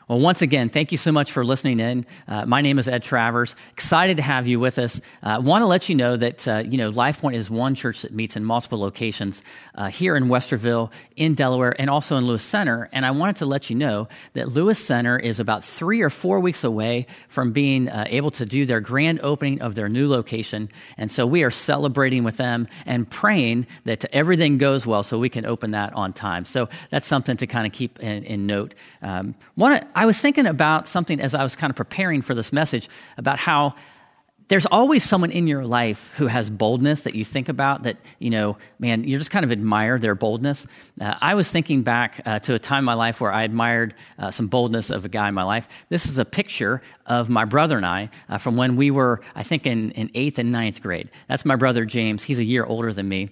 Well, once again, thank you so much for listening in. My name is Ed Travers. Excited to have you with us. I want to let you know that, LifePoint is one church that meets in multiple locations here in Westerville, in Delaware, and also in Lewis Center. And I wanted to let you know that Lewis Center is about 3 or 4 weeks away from being able to do their grand opening of their new location. And so we are celebrating with them and praying that everything goes well so we can open that on time. So that's something to kind of keep in note. I was thinking about something as I was kind of preparing for this message about how there's always someone in your life who has boldness that you think about that, you just kind of admire their boldness. I was thinking back to a time in my life where I admired some boldness of a guy in my life. This is a picture of my brother and I from when we were, I think, in 8th and 9th grade. That's my brother, James. He's a year older than me.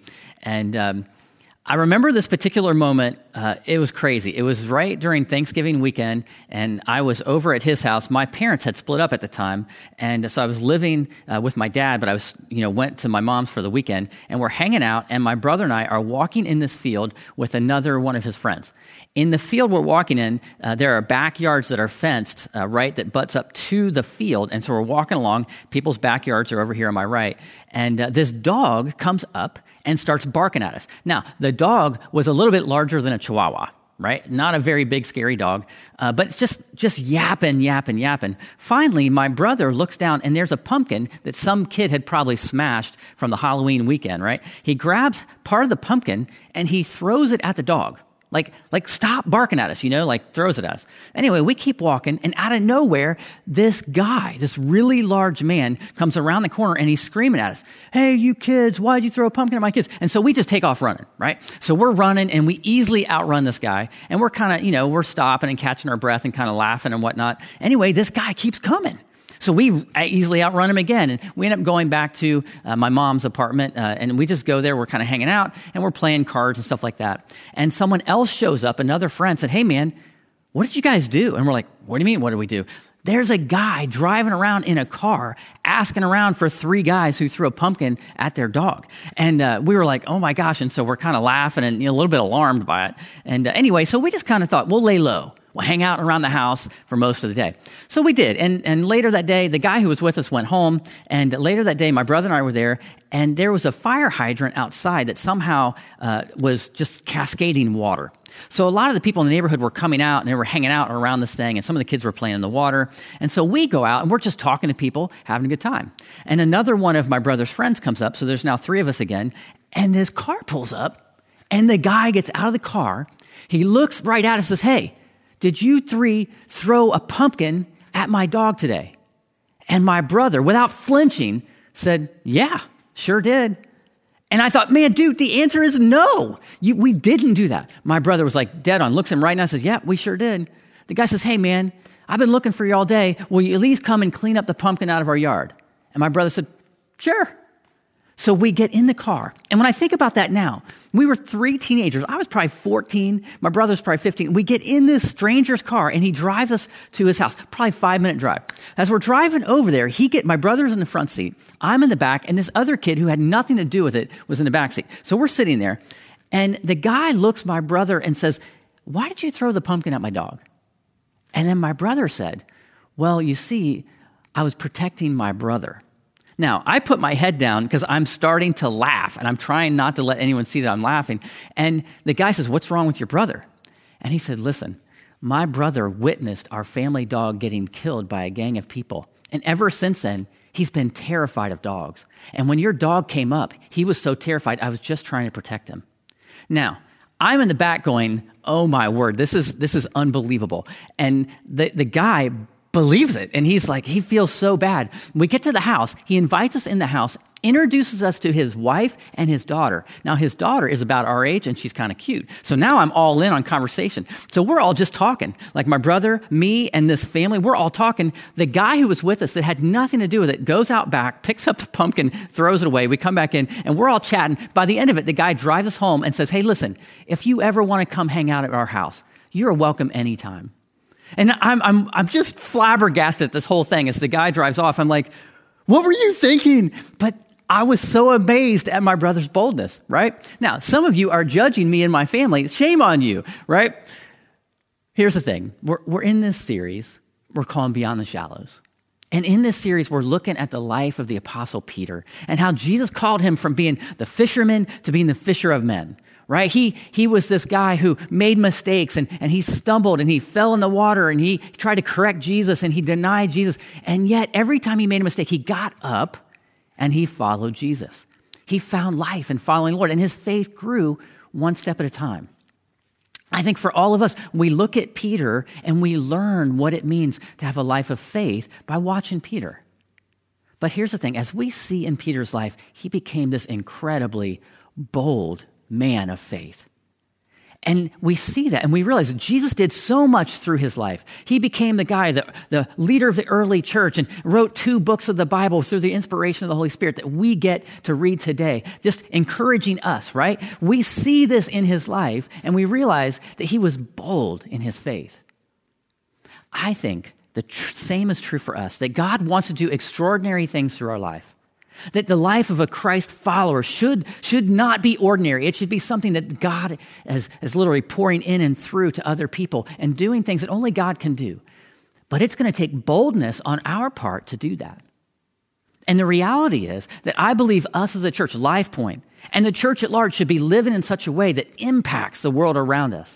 And I remember this particular moment. It was crazy. It was right during Thanksgiving weekend, and I was over at his house. My parents had split up at the time, and so I was living with my dad, but I was, went to my mom's for the weekend, and we're hanging out, and my brother and I are walking in this field with another one of his friends. In the field we're walking in, there are backyards that are fenced, that butts up to the field, and so we're walking along. People's backyards are over here on my right, and this dog comes up and starts barking at us. Now, the dog was a little bit larger than a Chihuahua, right? Not a very big, scary dog, but it's just yapping. Finally, my brother looks down, and there's a pumpkin that some kid had probably smashed from the Halloween weekend, right? He grabs part of the pumpkin, and he throws it at the dog. Like stop barking at us, throws it at us. Anyway, we keep walking, and out of nowhere, this guy, this really large man, comes around the corner, and he's screaming at us, "Hey, you kids, why'd you throw a pumpkin at my kids?" And so we just take off running, right? So we're running, and we easily outrun this guy, and we're kind of, we're stopping and catching our breath and kind of laughing and whatnot. Anyway, this guy keeps coming. So we easily outrun him again, and we end up going back to my mom's apartment, and we just go there. We're kind of hanging out, and we're playing cards and stuff like that. And someone else shows up, another friend, said, "Hey, man, what did you guys do?" And we're like, "What do you mean, what did we do?" There's a guy driving around in a car asking around for 3 guys who threw a pumpkin at their dog. And we were like, oh my gosh. And so we're kind of laughing and a little bit alarmed by it. And anyway, so we just kind of thought, we'll lay low. We'll hang out around the house for most of the day. So we did. And later that day, the guy who was with us went home. And later that day, my brother and I were there. And there was a fire hydrant outside that somehow was just cascading water. So a lot of the people in the neighborhood were coming out, and they were hanging out around this thing, and some of the kids were playing in the water. And so we go out, and we're just talking to people, having a good time. And another one of my brother's friends comes up, so there's now 3 of us again, and this car pulls up, and the guy gets out of the car. He looks right at us and says, "Hey, did you 3 throw a pumpkin at my dog today?" And my brother, without flinching, said, "Yeah, sure did." And I thought, man, dude, the answer is no. We didn't do that. My brother was like dead on, looks him right now and says, "Yeah, we sure did." The guy says, "Hey, man, I've been looking for you all day. Will you at least come and clean up the pumpkin out of our yard?" And my brother said, "Sure." So we get in the car. And when I think about that now, we were 3 teenagers. I was probably 14. My brother's probably 15. We get in this stranger's car, and he drives us to his house, probably 5-minute drive. As we're driving over there, my brother's in the front seat. I'm in the back, and this other kid who had nothing to do with it was in the back seat. So we're sitting there, and the guy looks my brother and says, "Why did you throw the pumpkin at my dog?" And then my brother said, "Well, you see, I was protecting my brother." Now, I put my head down because I'm starting to laugh, and I'm trying not to let anyone see that I'm laughing. And the guy says, "What's wrong with your brother?" And he said, "Listen, my brother witnessed our family dog getting killed by a gang of people. And ever since then, he's been terrified of dogs. And when your dog came up, he was so terrified, I was just trying to protect him." Now, I'm in the back going, oh my word, this is unbelievable. And the guy believes it. And he's like, he feels so bad. We get to the house. He invites us in the house, introduces us to his wife and his daughter. Now, his daughter is about our age, and she's kind of cute. So now I'm all in on conversation. So we're all just talking. Like my brother, me, and this family, we're all talking. The guy who was with us that had nothing to do with it goes out back, picks up the pumpkin, throws it away. We come back in, and we're all chatting. By the end of it, the guy drives us home and says, "Hey, listen, if you ever want to come hang out at our house, you're welcome anytime." And I'm just flabbergasted at this whole thing. As the guy drives off, I'm like, what were you thinking? But I was so amazed at my brother's boldness, right? Now, some of you are judging me and my family. Shame on you, right? Here's the thing. We're in this series we're calling Beyond the Shallows. And in this series, we're looking at the life of the Apostle Peter and how Jesus called him from being the fisherman to being the fisher of men, right? He was this guy who made mistakes and he stumbled and he fell in the water and he tried to correct Jesus and he denied Jesus. And yet every time he made a mistake, he got up and he followed Jesus. He found life in following the Lord and his faith grew one step at a time. I think for all of us, we look at Peter and we learn what it means to have a life of faith by watching Peter. But here's the thing. As we see in Peter's life, he became this incredibly bold man of faith. And we see that and we realize that Jesus did so much through his life. He became the guy, the leader of the early church and wrote 2 books of the Bible through the inspiration of the Holy Spirit that we get to read today, just encouraging us, right? We see this in his life and we realize that he was bold in his faith. I think the same is true for us, that God wants to do extraordinary things through our life. That the life of a Christ follower should not be ordinary. It should be something that God is literally pouring in and through to other people and doing things that only God can do. But it's going to take boldness on our part to do that. And the reality is that I believe us as a church, Life Point, and the church at large should be living in such a way that impacts the world around us.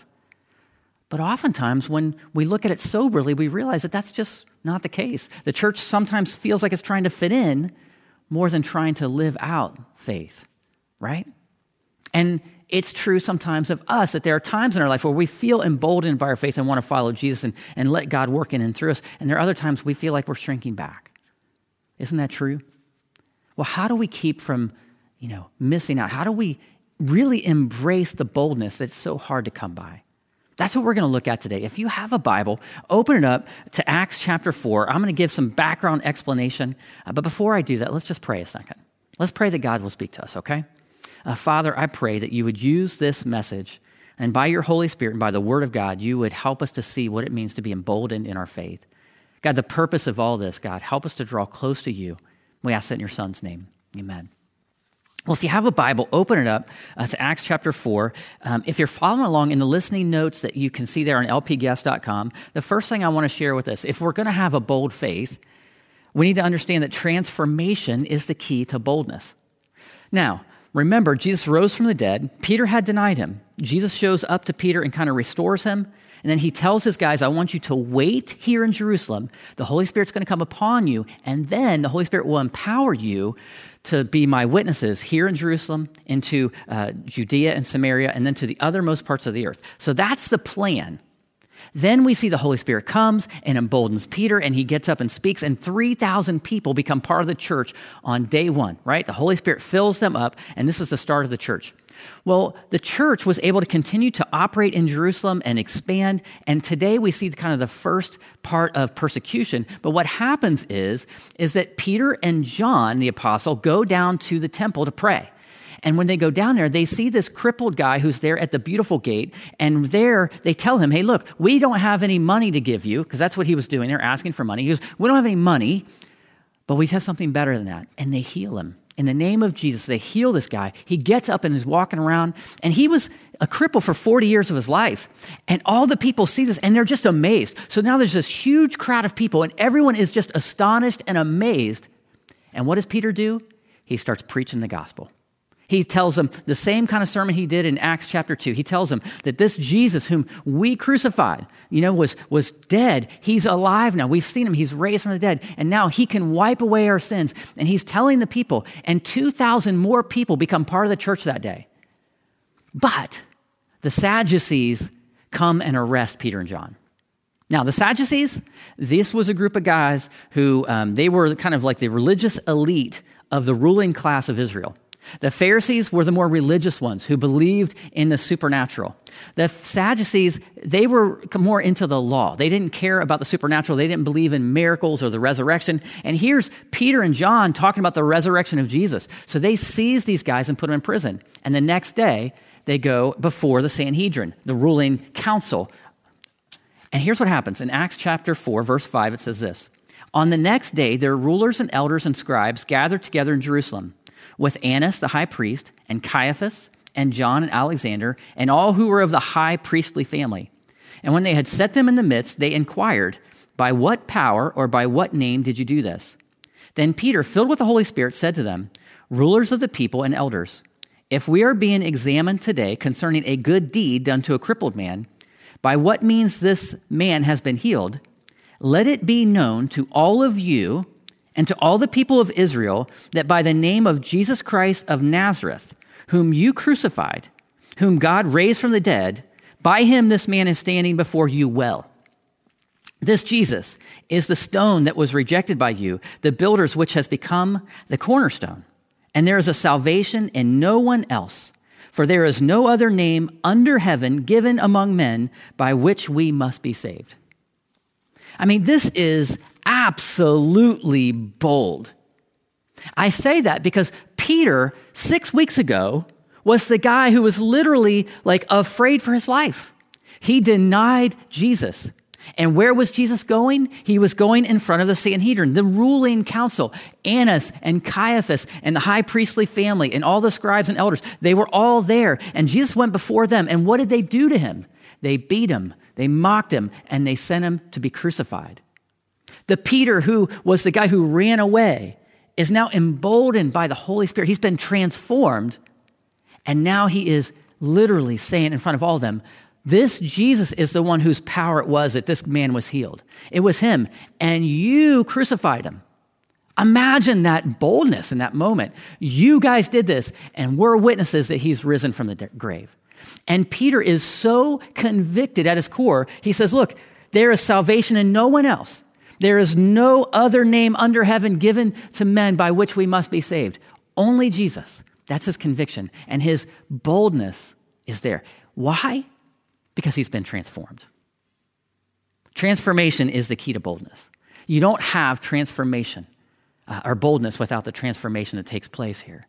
But oftentimes when we look at it soberly, we realize that that's just not the case. The church sometimes feels like it's trying to fit in more than trying to live out faith, right? And it's true sometimes of us that there are times in our life where we feel emboldened by our faith and want to follow Jesus and let God work in and through us. And there are other times we feel like we're shrinking back. Isn't that true? Well, how do we keep from, missing out? How do we really embrace the boldness that's so hard to come by? That's what we're going to look at today. If you have a Bible, open it up to Acts chapter 4. I'm going to give some background explanation. But before I do that, let's just pray a second. Let's pray that God will speak to us, okay? Father, I pray that you would use this message, and by your Holy Spirit and by the Word of God, you would help us to see what it means to be emboldened in our faith. God, the purpose of all this, God, help us to draw close to you. We ask that in your Son's name. Amen. Well, if you have a Bible, open it up to Acts chapter 4. If you're following along in the listening notes that you can see there on lpguest.com, the first thing I want to share with us, if we're going to have a bold faith, we need to understand that transformation is the key to boldness. Now, remember, Jesus rose from the dead. Peter had denied him. Jesus shows up to Peter and kind of restores him. And then he tells his guys, I want you to wait here in Jerusalem. The Holy Spirit's going to come upon you, and then the Holy Spirit will empower you to be my witnesses here in Jerusalem, into Judea and Samaria, and then to the othermost parts of the earth. So that's the plan. Then we see the Holy Spirit comes and emboldens Peter, and he gets up and speaks, and 3,000 people become part of the church on day one, right? The Holy Spirit fills them up, and this is the start of the church. Well, the church was able to continue to operate in Jerusalem and expand, and today we see kind of the first part of persecution. But what happens is that Peter and John, the apostle, go down to the temple to pray. And when they go down there, they see this crippled guy who's there at the beautiful gate, and there they tell him, hey, look, we don't have any money to give you, because that's what he was doing. They're asking for money. He goes, we don't have any money, but we have something better than that. And they heal him. In the name of Jesus, they heal this guy. He gets up and is walking around, and he was a cripple for 40 years of his life. And all the people see this, and they're just amazed. So now there's this huge crowd of people, and everyone is just astonished and amazed. And what does Peter do? He starts preaching the gospel. He tells them the same kind of sermon he did in Acts chapter 2. He tells them that this Jesus whom we crucified, was dead. He's alive now. We've seen him. He's raised from the dead. And now he can wipe away our sins. And he's telling the people, and 2,000 more people become part of the church that day. But the Sadducees come and arrest Peter and John. Now, the Sadducees, this was a group of guys who, they were kind of like the religious elite of the ruling class of Israel. The Pharisees were the more religious ones who believed in the supernatural. The Sadducees, they were more into the law. They didn't care about the supernatural. They didn't believe in miracles or the resurrection. And here's Peter and John talking about the resurrection of Jesus. So they seize these guys and put them in prison. And the next day, they go before the Sanhedrin, the ruling council. And here's what happens. In Acts chapter 4, verse 5, it says this. On the next day, their rulers and elders and scribes gathered together in Jerusalem, with Annas the high priest, and Caiaphas, and John and Alexander, and all who were of the high priestly family. And when they had set them in the midst, they inquired, "By what power or by what name did you do this?" Then Peter, filled with the Holy Spirit, said to them, "Rulers of the people and elders, if we are being examined today concerning a good deed done to a crippled man, by what means this man has been healed, let it be known to all of you and to all the people of Israel that by the name of Jesus Christ of Nazareth, whom you crucified, whom God raised from the dead, by him this man is standing before you well. This Jesus is the stone that was rejected by you, the builders, which has become the cornerstone. And there is a salvation in no one else, for there is no other name under heaven given among men by which we must be saved." I mean, this is absolutely bold. I say that because Peter, 6 weeks ago, was the guy who was literally like afraid for his life. He denied Jesus. And where was Jesus going? He was going in front of the Sanhedrin, the ruling council. Annas and Caiaphas and the high priestly family and all the scribes and elders, they were all there. And Jesus went before them. And what did they do to him? They beat him, they mocked him, and they sent him to be crucified. The Peter, who was the guy who ran away, is now emboldened by the Holy Spirit. He's been transformed. And now he is literally saying in front of all of them, this Jesus is the one whose power it was that this man was healed. It was him, and you crucified him. Imagine that boldness in that moment. You guys did this, and we're witnesses that he's risen from the grave. And Peter is so convicted at his core, he says, look, there is salvation in no one else. There is no other name under heaven given to men by which we must be saved. Only Jesus. That's his conviction. And his boldness is there. Why? Because he's been transformed. Transformation is the key to boldness. You don't have transformation or boldness without the transformation that takes place here.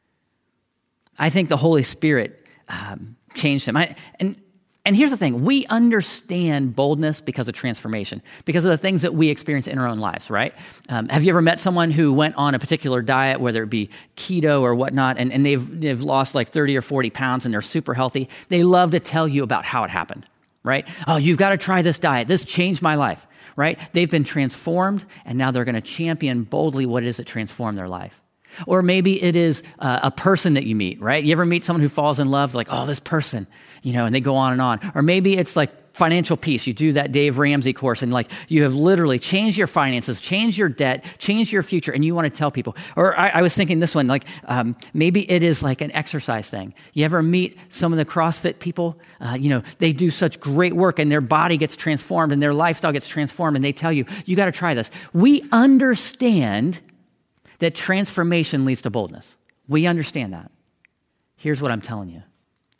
I think the Holy Spirit changed him. And here's the thing. We understand boldness because of transformation, because of the things that we experience in our own lives, right? Have you ever met someone who went on a particular diet, whether it be keto or whatnot, and they've lost like 30 or 40 pounds and they're super healthy? They love to tell you about how it happened, right? Oh, you've got to try this diet. This changed my life, right? They've been transformed, and now they're going to champion boldly what it is that transformed their life. Or maybe it is a person that you meet, right? You ever meet someone who falls in love, like, oh, this person, and they go on and on. Or maybe it's like financial peace. You do that Dave Ramsey course, and like you have literally changed your finances, changed your debt, changed your future, and you want to tell people. Or I was thinking this one, like maybe it is like an exercise thing. You ever meet some of the CrossFit people? They do such great work, and their body gets transformed, and their lifestyle gets transformed, and they tell you, you got to try this. We understand that transformation leads to boldness. We understand that. Here's what I'm telling you.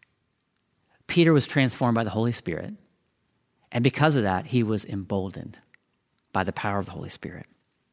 Peter was transformed by the Holy Spirit, and because of that, he was emboldened by the power of the Holy Spirit.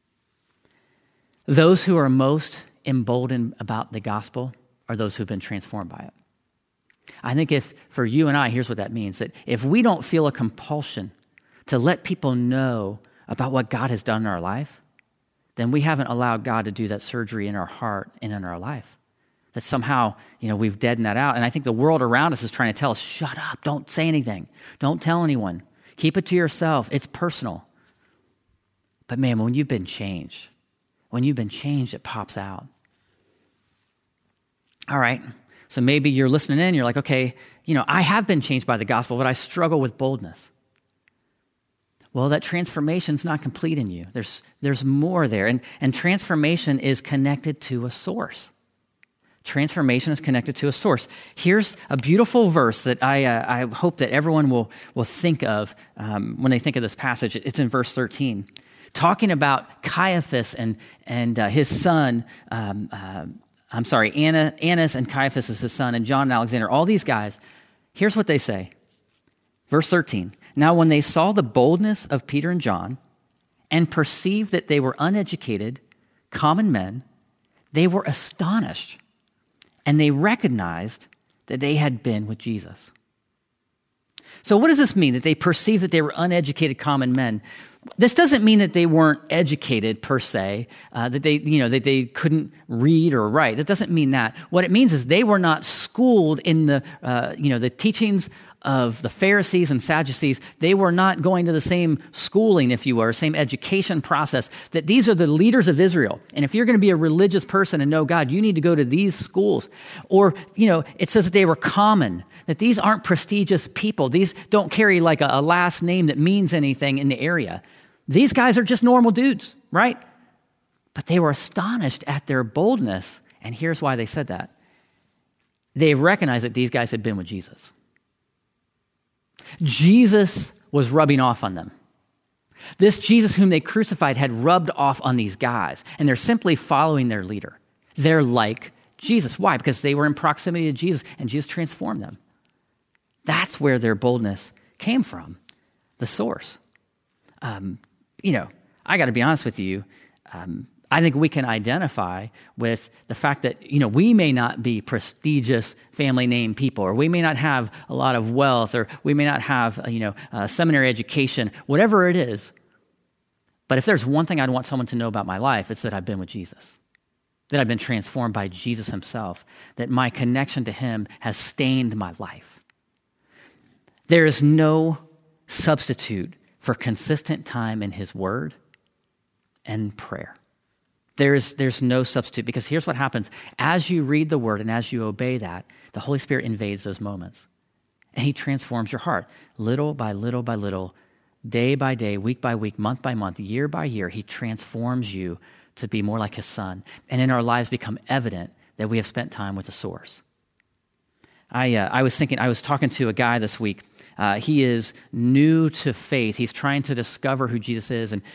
Those who are most emboldened about the gospel are those who've been transformed by it. I think if, for you and I, here's what that means, that if we don't feel a compulsion to let people know about what God has done in our life, then we haven't allowed God to do that surgery in our heart and in our life. That somehow, we've deadened that out. And I think the world around us is trying to tell us, shut up, don't say anything. Don't tell anyone. Keep it to yourself. It's personal. But man, when you've been changed, it pops out. All right, so maybe you're listening in, you're like, okay, I have been changed by the gospel, but I struggle with boldness. Well, that transformation's not complete in you. There's more there. And transformation is connected to a source. Transformation is connected to a source. Here's a beautiful verse that I hope that everyone will think of when they think of this passage. It's in verse 13. Talking about Caiaphas and his son, Annas and Caiaphas is his son, and John and Alexander, all these guys. Here's what they say. Verse 13. Now, when they saw the boldness of Peter and John and perceived that they were uneducated, common men, they were astonished, and they recognized that they had been with Jesus. So what does this mean, that they perceived that they were uneducated, common men? This doesn't mean that they weren't educated per se, that they couldn't read or write. That doesn't mean that. What it means is they were not schooled in the teachings of the Pharisees and Sadducees, they were not going to the same schooling, if you were, same education process, that these are the leaders of Israel. And if you're going to be a religious person and know God, you need to go to these schools. Or, it says that they were common, that these aren't prestigious people. These don't carry like a last name that means anything in the area. These guys are just normal dudes, right? But they were astonished at their boldness. And here's why they said that. They recognized that these guys had been with Jesus. Jesus was rubbing off on them. This Jesus whom they crucified had rubbed off on these guys, and they're simply following their leader. They're like Jesus. Why? Because they were in proximity to Jesus, and Jesus transformed them. That's where their boldness came from, the source. I got to be honest with you. I think we can identify with the fact that, we may not be prestigious family name people, or we may not have a lot of wealth, or we may not have, a seminary education, whatever it is. But if there's one thing I'd want someone to know about my life, it's that I've been with Jesus, that I've been transformed by Jesus himself, that my connection to him has stained my life. There is no substitute for consistent time in his word and prayer. There's no substitute, because here's what happens. As you read the word and as you obey that, the Holy Spirit invades those moments. And he transforms your heart. Little by little by little, day by day, week by week, month by month, year by year, he transforms you to be more like his son. And in our lives become evident that we have spent time with the source. I was talking to a guy this week. He is new to faith. He's trying to discover who Jesus is. And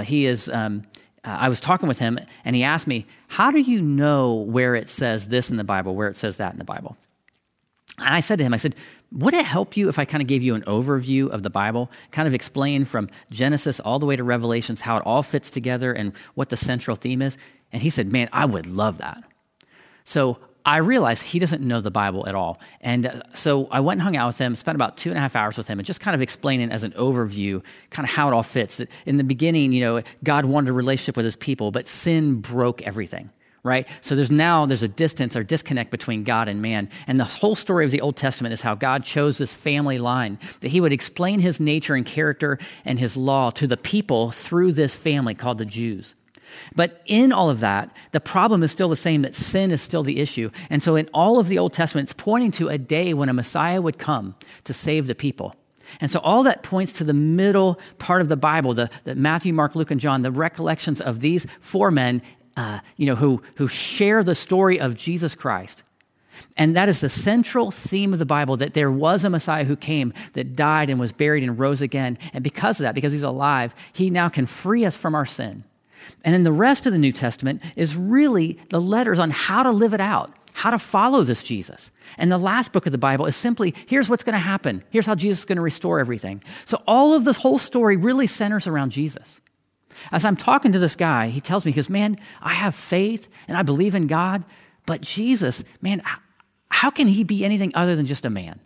I was talking with him, and he asked me, how do you know where it says this in the Bible, where it says that in the Bible? And I said to him, would it help you if I kind of gave you an overview of the Bible, kind of explain from Genesis all the way to Revelations how it all fits together and what the central theme is? And he said, man, I would love that. So I realized he doesn't know the Bible at all. And so I went and hung out with him, spent about 2.5 hours with him, and just kind of explaining as an overview kind of how it all fits. That in the beginning, God wanted a relationship with his people, but sin broke everything, right? So there's a distance or disconnect between God and man. And the whole story of the Old Testament is how God chose this family line, that he would explain his nature and character and his law to the people through this family called the Jews. But in all of that, the problem is still the same, that sin is still the issue. And so in all of the Old Testament, it's pointing to a day when a Messiah would come to save the people. And so all that points to the middle part of the Bible, the Matthew, Mark, Luke, and John, the recollections of these four men, who share the story of Jesus Christ. And that is the central theme of the Bible, that there was a Messiah who came, that died and was buried and rose again. And because of that, because he's alive, he now can free us from our sin. And then the rest of the New Testament is really the letters on how to live it out, how to follow this Jesus. And the last book of the Bible is simply, here's what's going to happen. Here's how Jesus is going to restore everything. So all of this whole story really centers around Jesus. As I'm talking to this guy, he tells me, he goes, man, I have faith and I believe in God, but Jesus, man, how can he be anything other than just a man?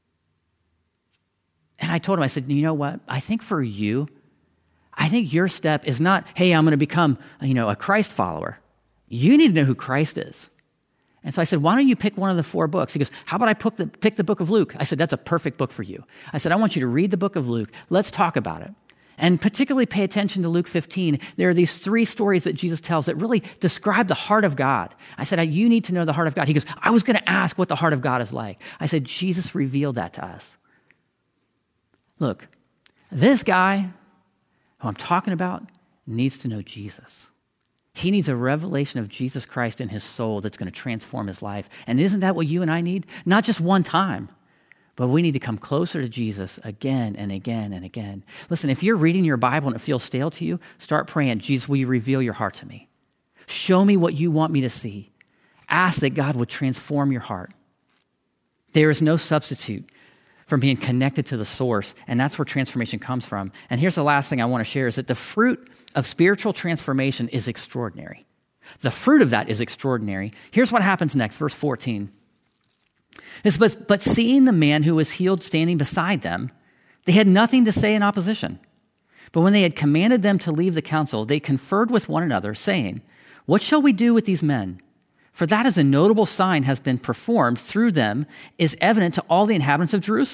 And I told him, I said, you know what? I think for you, I think your step is not, hey, I'm going to become, a Christ follower. You need to know who Christ is. And so I said, why don't you pick one of the 4 books? He goes, how about I pick the book of Luke? I said, that's a perfect book for you. I said, I want you to read the book of Luke. Let's talk about it. And particularly pay attention to Luke 15. There are these 3 stories that Jesus tells that really describe the heart of God. I said, you need to know the heart of God. He goes, I was going to ask what the heart of God is like. I said, Jesus revealed that to us. Look, this guy who I'm talking about needs to know Jesus. He needs a revelation of Jesus Christ in his soul that's going to transform his life. And isn't that what you and I need? Not just one time, but we need to come closer to Jesus again and again and again. Listen, if you're reading your Bible and it feels stale to you, start praying, Jesus, will you reveal your heart to me? Show me what you want me to see. Ask that God would transform your heart. There is no substitute from being connected to the source, and that's where transformation comes from. And here's the last thing I want to share is that the fruit of spiritual transformation is extraordinary. The fruit of that is extraordinary. Here's what happens next, verse 14. But seeing the man who was healed standing beside them, they had nothing to say in opposition. But when they had commanded them to leave the council, they conferred with one another, saying, what shall we do with these men? For that as a notable sign has been performed through them is evident to all the inhabitants of Jerusalem,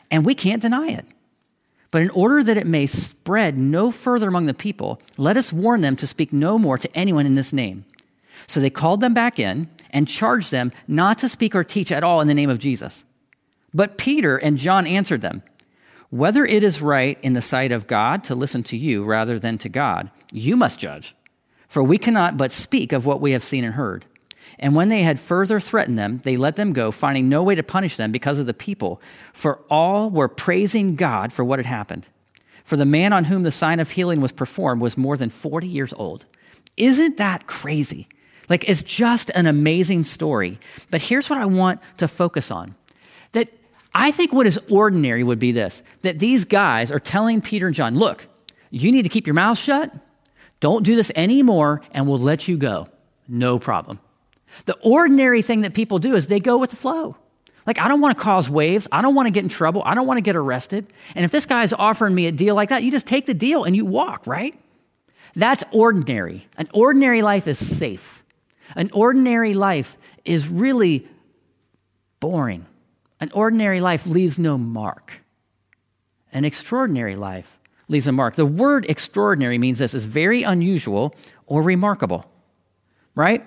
and we can't deny it. But in order that it may spread no further among the people, let us warn them to speak no more to anyone in this name." So they called them back in and charged them not to speak or teach at all in the name of Jesus. But Peter and John answered them, "Whether it is right in the sight of God to listen to you rather than to God, you must judge. For we cannot but speak of what we have seen and heard." And when they had further threatened them, they let them go, finding no way to punish them because of the people, for all were praising God for what had happened. For the man on whom the sign of healing was performed was more than 40 years old. Isn't that crazy? Like, it's just an amazing story. But here's what I want to focus on. That I think what is ordinary would be this, that these guys are telling Peter and John, look, you need to keep your mouth shut. Don't do this anymore, and we'll let you go. No problem. The ordinary thing that people do is they go with the flow. Like, I don't want to cause waves. I don't want to get in trouble. I don't want to get arrested. And if this guy's offering me a deal like that, you just take the deal and you walk, right? That's ordinary. An ordinary life is safe. An ordinary life is really boring. An ordinary life leaves no mark. An extraordinary life leaves a mark. The word extraordinary means this is very unusual or remarkable, right?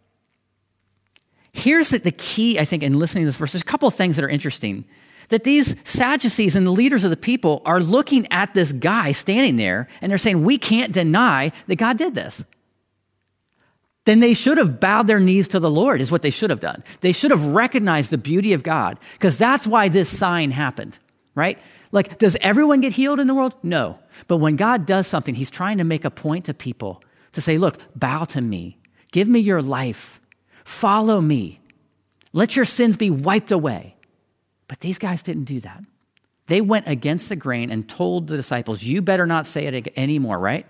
Here's the key, I think, in listening to this verse. There's a couple of things that are interesting. That these Sadducees and the leaders of the people are looking at this guy standing there, and they're saying, we can't deny that God did this. Then they should have bowed their knees to the Lord, is what they should have done. They should have recognized the beauty of God, because that's why this sign happened, right? Like, does everyone get healed in the world? No. But when God does something, he's trying to make a point to people to say, look, bow to me. Give me your life. Follow me. Let your sins be wiped away. But these guys didn't do that. They went against the grain and told the disciples, you better not say it anymore, right?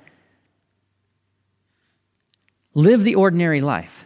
Live the ordinary life.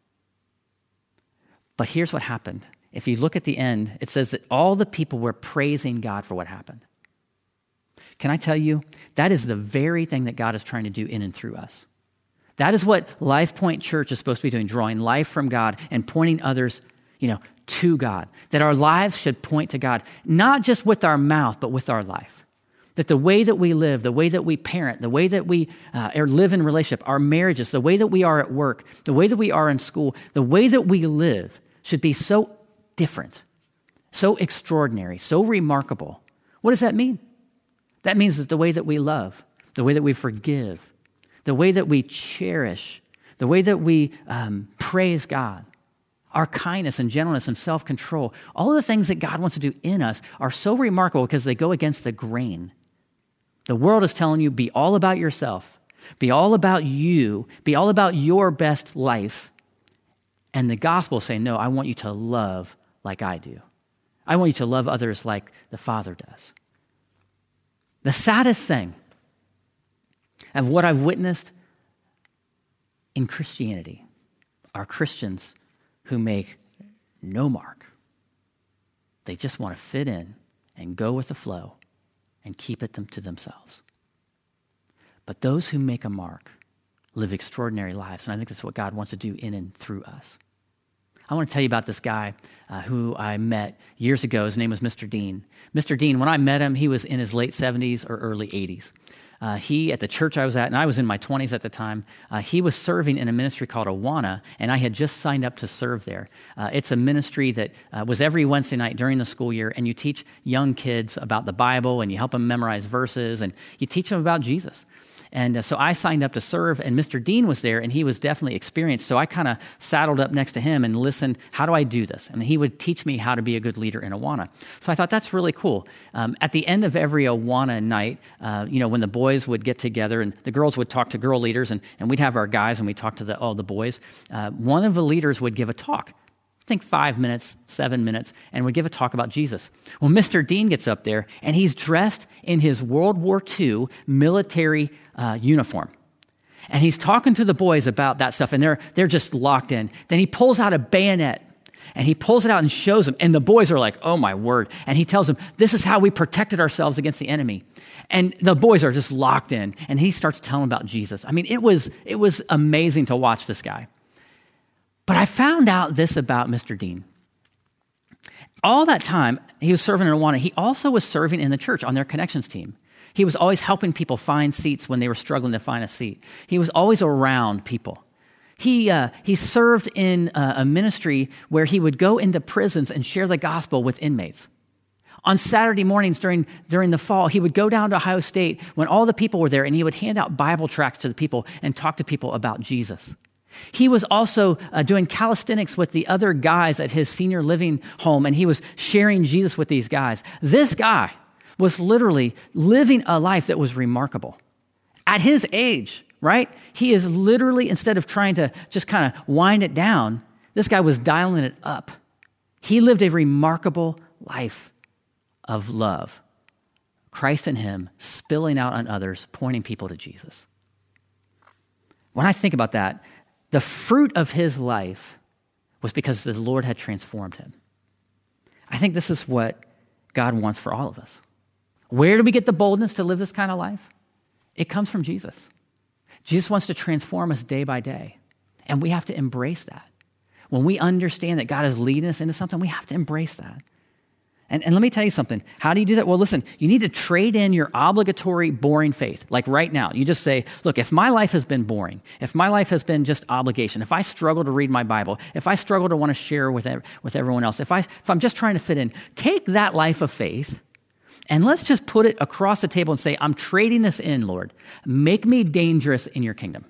But here's what happened. If you look at the end, it says that all the people were praising God for what happened. Can I tell you, that is the very thing that God is trying to do in and through us. That is what Life Point Church is supposed to be doing, drawing life from God and pointing others, to God. That our lives should point to God, not just with our mouth, but with our life. That the way that we live, the way that we parent, the way that we live in relationship, our marriages, the way that we are at work, the way that we are in school, the way that we live should be so different, so extraordinary, so remarkable. What does that mean? That means that the way that we love, the way that we forgive, the way that we cherish, the way that we praise God, our kindness and gentleness and self-control, all of the things that God wants to do in us are so remarkable because they go against the grain. The world is telling you, be all about yourself, be all about you, be all about your best life. And the gospel is saying, no, I want you to love like I do. I want you to love others like the Father does. The saddest thing of what I've witnessed in Christianity are Christians who make no mark. They just want to fit in and go with the flow and keep it to themselves. But those who make a mark live extraordinary lives, and I think that's what God wants to do in and through us. I want to tell you about this guy who I met years ago. His name was Mr. Dean. Mr. Dean, when I met him, he was in his late 70s or early 80s. He, at the church I was at, and I was in my 20s at the time, he was serving in a ministry called Awana, and I had just signed up to serve there. It's a ministry that was every Wednesday night during the school year, and you teach young kids about the Bible, and you help them memorize verses, and you teach them about Jesus. And so I signed up to serve, and Mr. Dean was there, and he was definitely experienced. So I kind of saddled up next to him and listened, how do I do this? And he would teach me how to be a good leader in Awana. So I thought, that's really cool. At the end of every Awana night, when the boys would get together, and the girls would talk to girl leaders, and we'd have our guys, and we'd talk to all the boys, one of the leaders would give a talk. I think 5 minutes, 7 minutes, and would give a talk about Jesus. Well, Mr. Dean gets up there, and he's dressed in his World War II military uniform. And he's talking to the boys about that stuff, and they're just locked in. Then he pulls out a bayonet, and he pulls it out and shows them, and the boys are like, oh my word. And he tells them, this is how we protected ourselves against the enemy. And the boys are just locked in, and he starts telling about Jesus. I mean, it was amazing to watch this guy. But I found out this about Mr. Dean. All that time, he was serving in Awana. He also was serving in the church on their connections team. He was always helping people find seats when they were struggling to find a seat. He was always around people. He served in a ministry where he would go into prisons and share the gospel with inmates. On Saturday mornings during the fall, he would go down to Ohio State when all the people were there, and he would hand out Bible tracts to the people and talk to people about Jesus. He was also doing calisthenics with the other guys at his senior living home, and he was sharing Jesus with these guys. This guy was literally living a life that was remarkable. At his age, right? He is literally, instead of trying to just kind of wind it down, this guy was dialing it up. He lived a remarkable life of love. Christ in him spilling out on others, pointing people to Jesus. When I think about that, the fruit of his life was because the Lord had transformed him. I think this is what God wants for all of us. Where do we get the boldness to live this kind of life? It comes from Jesus. Jesus wants to transform us day by day, and we have to embrace that. When we understand that God is leading us into something, we have to embrace that. And let me tell you something. How do you do that? Well, listen, you need to trade in your obligatory, boring faith. Like right now, you just say, look, if my life has been boring, if my life has been just obligation, if I struggle to read my Bible, if I struggle to want to share with everyone else, if I'm just trying to fit in, take that life of faith and let's just put it across the table and say, I'm trading this in, Lord. Make me dangerous in your kingdom.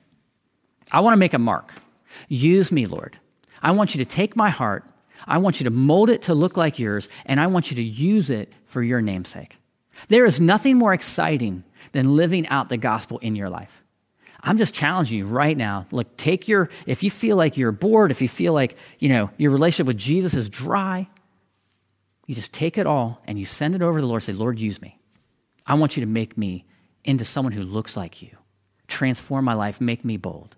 I want to make a mark. Use me, Lord. I want you to take my heart. I want you to mold it to look like yours, and I want you to use it for your namesake. There is nothing more exciting than living out the gospel in your life. I'm just challenging you right now. Look, if you feel like you're bored, if you feel like, your relationship with Jesus is dry, you just take it all and you send it over to the Lord. Say, Lord, use me. I want you to make me into someone who looks like you. Transform my life, make me bold.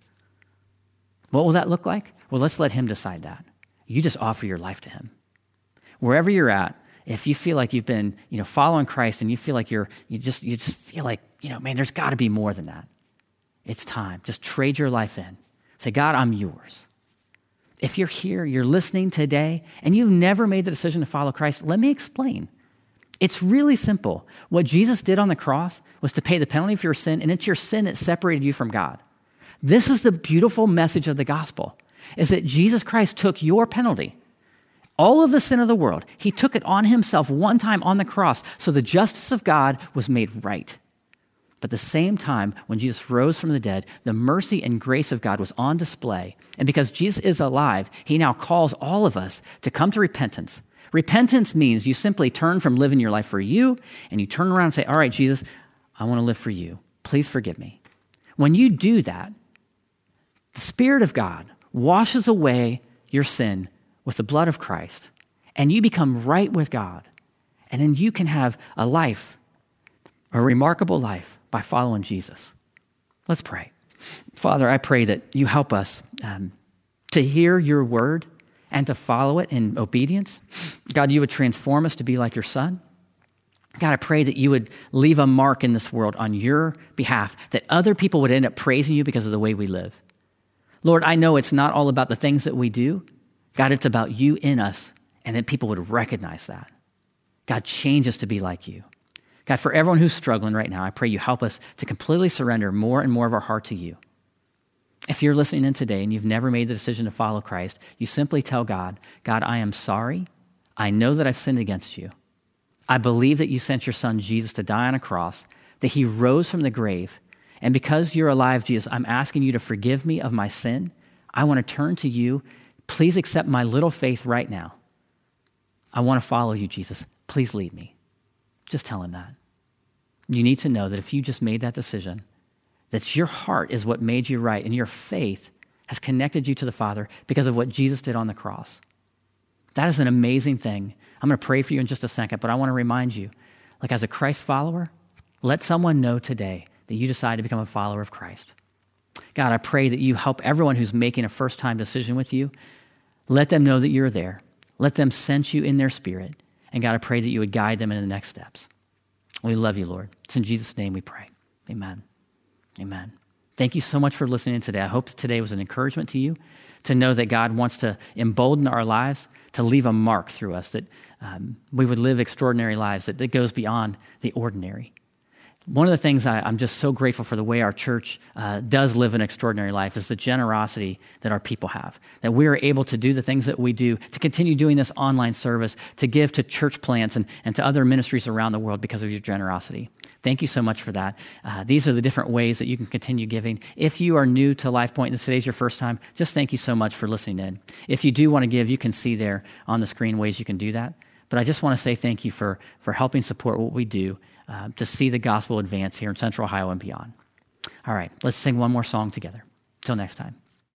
What will that look like? Well, let's let him decide that. You just offer your life to him. Wherever you're at, if you feel like you've been, following Christ and you feel like you just feel like, man, there's got to be more than that. It's time. Just trade your life in. Say, God, I'm yours. If you're here, you're listening today, and you've never made the decision to follow Christ, let me explain. It's really simple. What Jesus did on the cross was to pay the penalty for your sin, and it's your sin that separated you from God. This is the beautiful message of the gospel, is that Jesus Christ took your penalty, all of the sin of the world. He took it on himself one time on the cross, so the justice of God was made right. But at the same time, when Jesus rose from the dead, the mercy and grace of God was on display. And because Jesus is alive, he now calls all of us to come to repentance. Repentance means you simply turn from living your life for you, and you turn around and say, all right, Jesus, I want to live for you. Please forgive me. When you do that, the Spirit of God washes away your sin with the blood of Christ, and you become right with God. And then you can have a life, a remarkable life, by following Jesus. Let's pray. Father, I pray that you help us to hear your word and to follow it in obedience. God, you would transform us to be like your Son. God, I pray that you would leave a mark in this world on your behalf, that other people would end up praising you because of the way we live. Lord, I know it's not all about the things that we do. God, it's about you in us, and that people would recognize that. God, change us to be like you. God, for everyone who's struggling right now, I pray you help us to completely surrender more and more of our heart to you. If you're listening in today and you've never made the decision to follow Christ, you simply tell God, God, I am sorry. I know that I've sinned against you. I believe that you sent your Son, Jesus, to die on a cross, that he rose from the grave. And because you're alive, Jesus, I'm asking you to forgive me of my sin. I want to turn to you. Please accept my little faith right now. I want to follow you, Jesus. Please lead me. Just tell him that. You need to know that if you just made that decision, that your heart is what made you right, and your faith has connected you to the Father because of what Jesus did on the cross. That is an amazing thing. I'm going to pray for you in just a second, but I want to remind you, like as a Christ follower, let someone know today that you decide to become a follower of Christ. God, I pray that you help everyone who's making a first-time decision with you. Let them know that you're there. Let them sense you in their spirit. And God, I pray that you would guide them in the next steps. We love you, Lord. It's in Jesus' name we pray. Amen. Amen. Thank you so much for listening in today. I hope today was an encouragement to you to know that God wants to embolden our lives, to leave a mark through us, that we would live extraordinary lives, that goes beyond the ordinary. One of the things I'm just so grateful for the way our church does live an extraordinary life is the generosity that our people have, that we are able to do the things that we do, to continue doing this online service, to give to church plants and to other ministries around the world because of your generosity. Thank you so much for that. These are the different ways that you can continue giving. If you are new to LifePoint and today's your first time, just thank you so much for listening in. If you do want to give, you can see there on the screen ways you can do that. But I just want to say thank you for helping support what we do to see the gospel advance here in Central Ohio and beyond. All right, let's sing one more song together. Till next time.